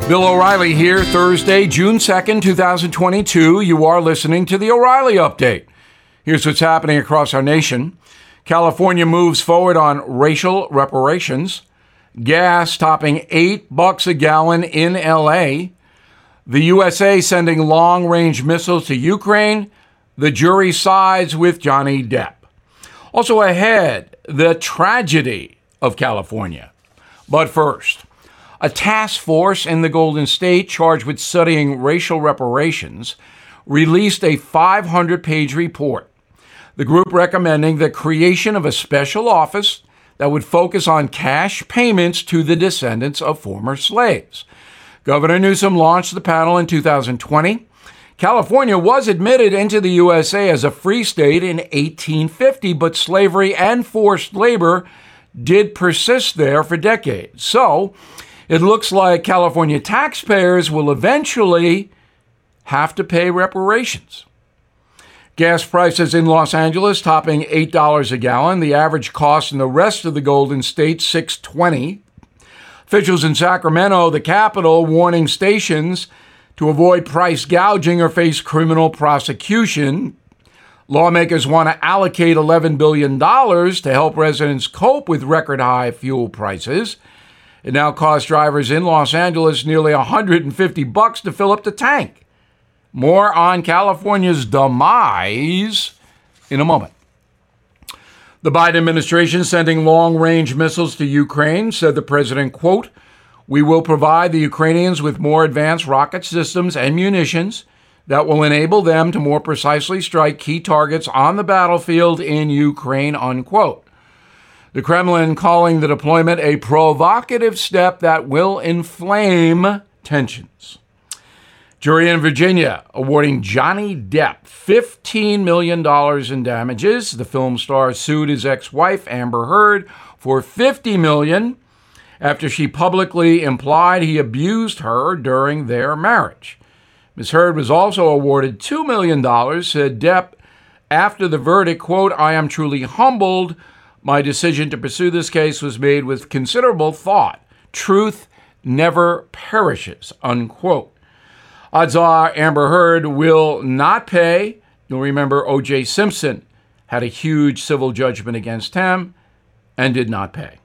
Bill O'Reilly here, Thursday, June 2nd, 2022. You are listening to the O'Reilly Update. Here's what's happening across our nation. California moves forward on racial reparations. Gas topping $8 a gallon in L.A. The USA sending long-range missiles to Ukraine. The jury sides with Johnny Depp. Also ahead, the tragedy of California. But first, a task force in the Golden State charged with studying racial reparations released a 500-page report. The group recommending the creation of a special office that would focus on cash payments to the descendants of former slaves. Governor Newsom launched the panel in 2020. California was admitted into the USA as a free state in 1850, but slavery and forced labor did persist there for decades. So, it looks like California taxpayers will eventually have to pay reparations. Gas prices in Los Angeles topping $8 a gallon. The average cost in the rest of the Golden State, $6.20. Officials in Sacramento, the capital, warning stations to avoid price gouging or face criminal prosecution. Lawmakers want to allocate $11 billion to help residents cope with record high fuel prices. It now costs drivers in Los Angeles nearly $150 to fill up the tank. More on California's demise in a moment. The Biden administration sending long-range missiles to Ukraine, said the president, quote, "We will provide the Ukrainians with more advanced rocket systems and munitions that will enable them to more precisely strike key targets on the battlefield in Ukraine," unquote. The Kremlin calling the deployment a provocative step that will inflame tensions. Jury in Virginia awarding Johnny Depp $15 million in damages. The film star sued his ex-wife, Amber Heard, for $50 million after she publicly implied he abused her during their marriage. Ms. Heard was also awarded $2 million, said Depp after the verdict, quote, "I am truly humbled. My decision to pursue this case was made with considerable thought. Truth never perishes," unquote. Odds are Amber Heard will not pay. You'll remember O.J. Simpson had a huge civil judgment against him and did not pay.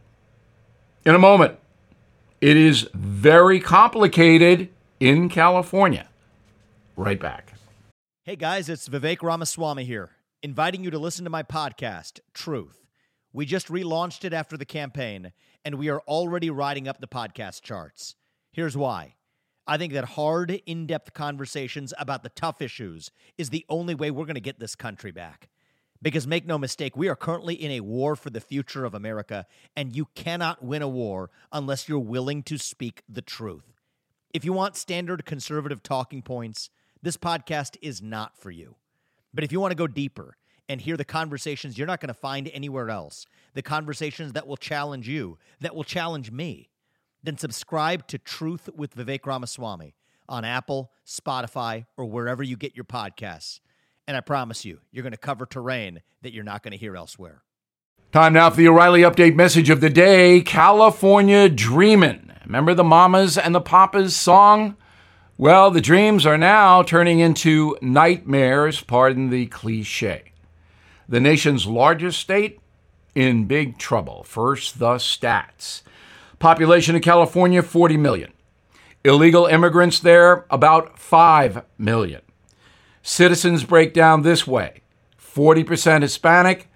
In a moment, it is very complicated in California. Right back. Hey guys, it's Vivek Ramaswamy here, inviting you to listen to my podcast, Truth. We just relaunched it after the campaign, and we are already riding up the podcast charts. Here's why. I think that hard, in-depth conversations about the tough issues is the only way we're going to get this country back. Because make no mistake, we are currently in a war for the future of America, and you cannot win a war unless you're willing to speak the truth. If you want standard conservative talking points, this podcast is not for you. But if you want to go deeper and hear the conversations you're not going to find anywhere else, the conversations that will challenge you, that will challenge me, then subscribe to Truth with Vivek Ramaswamy on Apple, Spotify, or wherever you get your podcasts. And I promise you, you're going to cover terrain that you're not going to hear elsewhere. Time now for the O'Reilly Update message of the day. California Dreamin'. Remember the Mamas and the Papas song? Well, the dreams are now turning into nightmares, pardon the cliche. The nation's largest state in big trouble. First, the stats. Population of California, 40 million. Illegal immigrants there, about 5 million. Citizens break down this way. 40% Hispanic,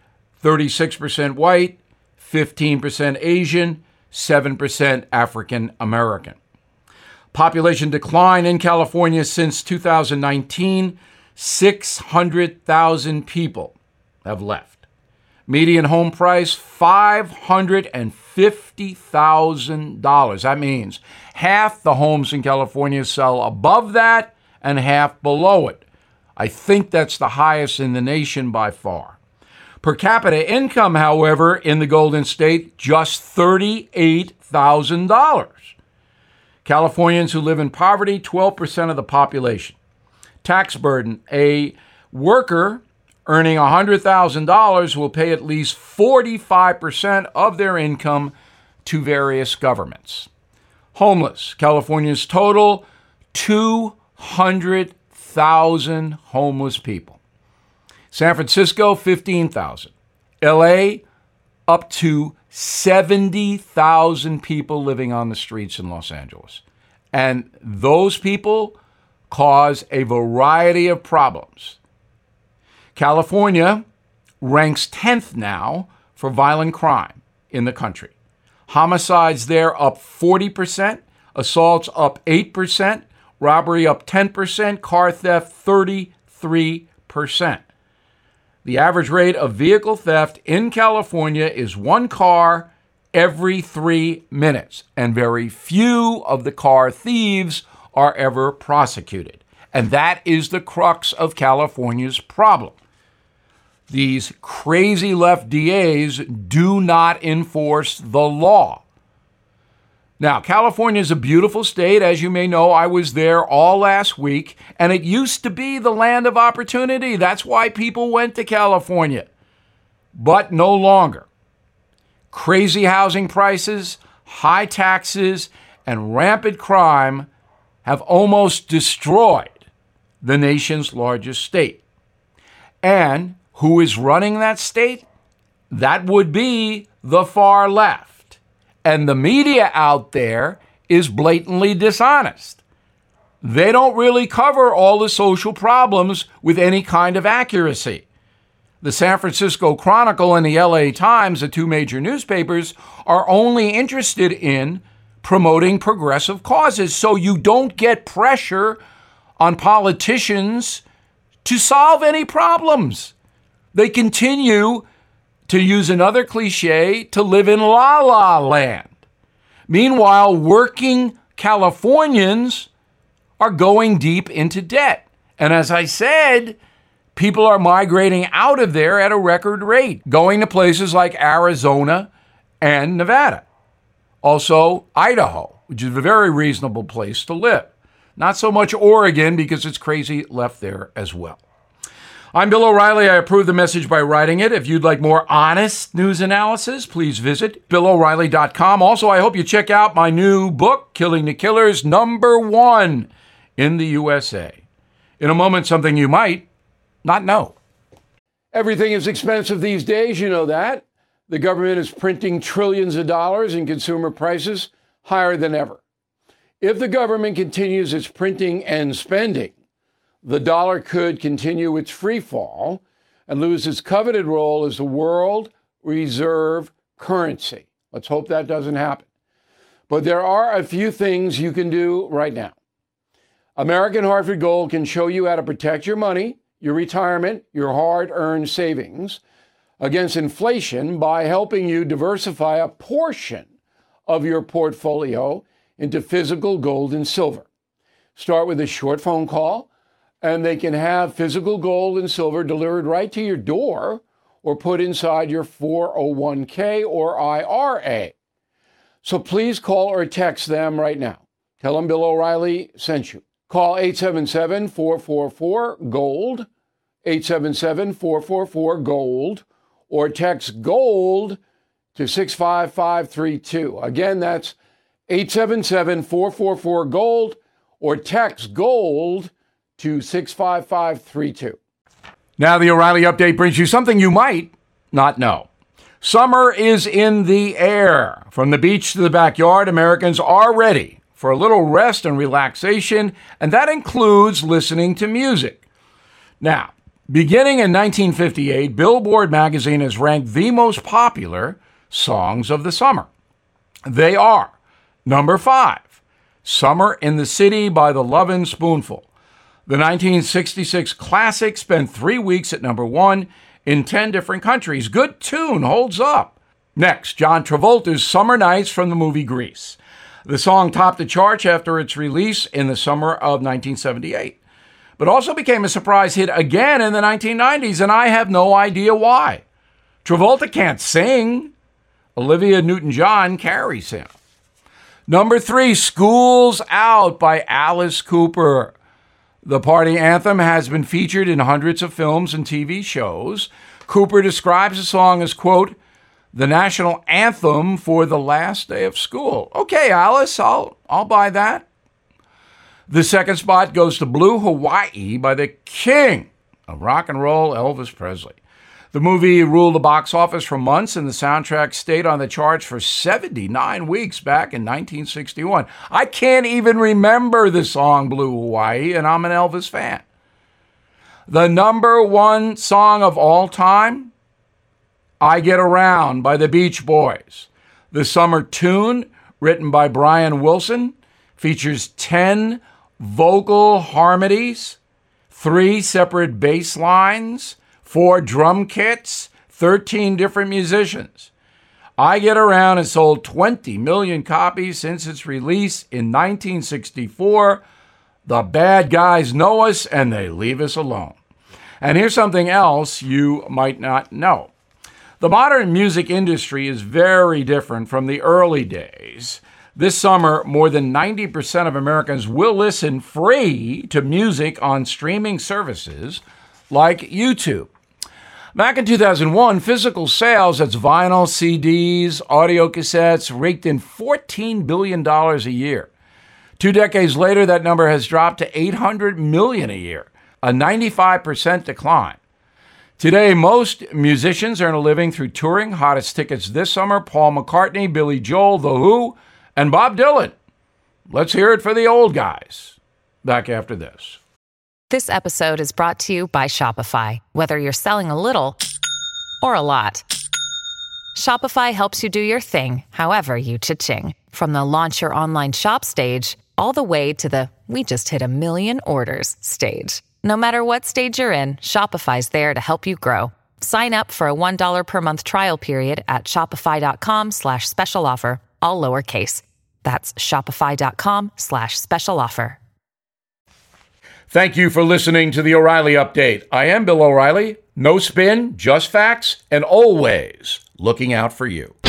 36% white, 15% Asian, 7% African American. Population decline in California since 2019, 600,000 people have left. Median home price, $550,000. That means half the homes in California sell above that and half below it. I think that's the highest in the nation by far. Per capita income, however, in the Golden State, just $38,000. Californians who live in poverty, 12% of the population. Tax burden, a worker earning $100,000 will pay at least 45% of their income to various governments. homeless. California's total, 200,000 homeless people. San Francisco, 15,000. LA, up to 70,000 people living on the streets in Los Angeles. And those people cause a variety of problems. California ranks 10th now for violent crime in the country. Homicides there up 40%, assaults up 8%, robbery up 10%, car theft 33%. The average rate of vehicle theft in California is one car every 3 minutes, and very few of the car thieves are ever prosecuted. And that is the crux of California's problem. These crazy left DAs do not enforce the law. Now, California is a beautiful state. As you may know, I was there all last week, and it used to be the land of opportunity. That's why people went to California, but no longer. Crazy housing prices, high taxes, and rampant crime have almost destroyed the nation's largest state. And who is running that state? That would be the far left. And the media out there is blatantly dishonest. They don't really cover all the social problems with any kind of accuracy. The San Francisco Chronicle and the LA Times, the two major newspapers, are only interested in promoting progressive causes, so you don't get pressure on politicians to solve any problems. They continue, to use another cliche, to live in la-la land. Meanwhile, working Californians are going deep into debt. And as I said, people are migrating out of there at a record rate, going to places like Arizona and Nevada. Also, Idaho, which is a very reasonable place to live. Not so much Oregon, because it's crazy left there as well. I'm Bill O'Reilly. I approve the message by writing it. If you'd like more honest news analysis, please visit BillO'Reilly.com. Also, I hope you check out my new book, Killing the Killers, #1 in the USA. In a moment, something you might not know. Everything is expensive these days, you know that. The government is printing trillions of dollars and consumer prices higher than ever. If the government continues its printing and spending, the dollar could continue its free fall and lose its coveted role as the world reserve currency. Let's hope that doesn't happen. But there are a few things you can do right now. American Hartford Gold can show you how to protect your money, your retirement, your hard-earned savings against inflation by helping you diversify a portion of your portfolio into physical gold and silver. Start with a short phone call, and they can have physical gold and silver delivered right to your door or put inside your 401k or IRA. So please call or text them right now. Tell them Bill O'Reilly sent you. Call 877-444-GOLD, 877-444-GOLD, or text GOLD to 65532. Again, that's 877-444-GOLD, or text GOLD to 65532. Now the O'Reilly Update brings you something you might not know. Summer is in the air. From the beach to the backyard, Americans are ready for a little rest and relaxation, and that includes listening to music. Now, beginning in 1958, Billboard magazine has ranked the most popular songs of the summer. They are number 5, Summer in the City by the Lovin' Spoonful. The 1966 classic spent 3 weeks at number 1 in 10 different countries. Good tune, holds up. Next, John Travolta's Summer Nights from the movie Grease. The song topped the charts after its release in the summer of 1978, but also became a surprise hit again in the 1990s, and I have no idea why. Travolta can't sing. Olivia Newton-John carries him. Number 3, School's Out by Alice Cooper. The party anthem has been featured in hundreds of films and TV shows. Cooper describes the song as, quote, the national anthem for the last day of school. Okay, Alice, I'll buy that. The second spot goes to Blue Hawaii by the king of rock and roll, Elvis Presley. The movie ruled the box office for months, and the soundtrack stayed on the charts for 79 weeks back in 1961. I can't even remember the song Blue Hawaii, and I'm an Elvis fan. The number one song of all time, I Get Around by the Beach Boys. The summer tune, written by Brian Wilson, features 10 vocal harmonies, 3 separate bass lines, 4 drum kits, 13 different musicians. I Get Around has sold 20 million copies since its release in 1964. The bad guys know us and they leave us alone. And here's something else you might not know. The modern music industry is very different from the early days. This summer, more than 90% of Americans will listen free to music on streaming services like YouTube. Back in 2001, physical sales, that's vinyl, CDs, audio cassettes, raked in $14 billion a year. 2 decades later, that number has dropped to $800 million a year, a 95% decline. Today, most musicians earn a living through touring. Hottest tickets this summer, Paul McCartney, Billy Joel, The Who, and Bob Dylan. Let's hear it for the old guys. Back after this. This episode is brought to you by Shopify. Whether you're selling a little or a lot, Shopify helps you do your thing, however you cha-ching. From the launch your online shop stage, all the way to the we just hit 1 million orders stage. No matter what stage you're in, Shopify's there to help you grow. Sign up for a $1 per month trial period at shopify.com/special offer, all lowercase. That's shopify.com/special offer. Thank you for listening to the O'Reilly Update. I am Bill O'Reilly. No spin, just facts, and always looking out for you.